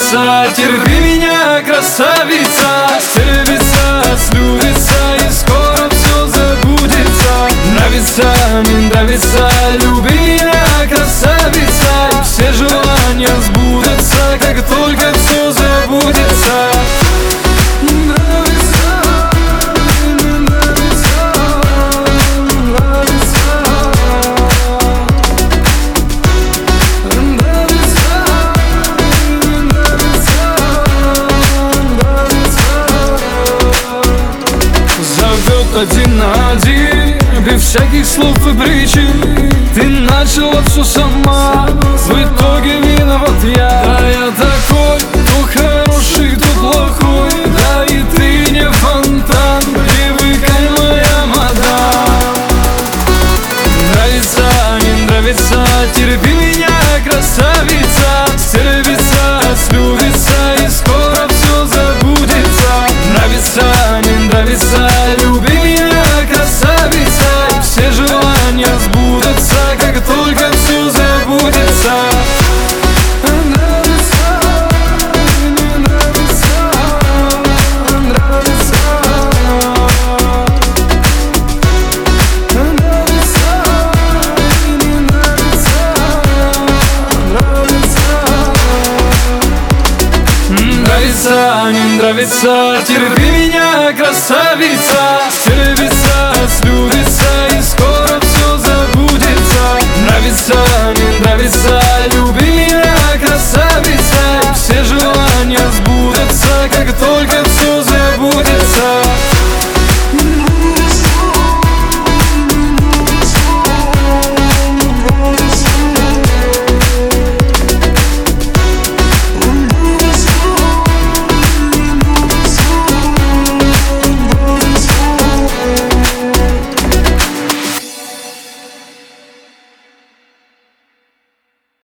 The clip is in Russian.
нравится, терпи меня, красавица. Терпится, слюбится и скоро все забудется. Нравится, не нравится, люби меня, красавица. И все желания сбудутся, как только все забудется. Один на один, без всяких слов и причин. Ты начала все сама, в итоге виноват я. Да я такой, то хороший, то плохой. Да и ты не фонтан, привыкай, моя мадам. Нравится, не нравится, терпи меня, красавица. Стерпится, слюбится и скоро все забудется. Нравится, не нравится, люби меня, красавица. И все желания сбудутся, как только все забудется. Нравится, не нравится, нравится. Нравится, не нравится, нравится. Нравится, не нравится, терпи меня, красавица. Стерпится, слюбится и скоро все забудется. Нравится, не нравится, люби меня, красавица. И все желания сбудутся, как только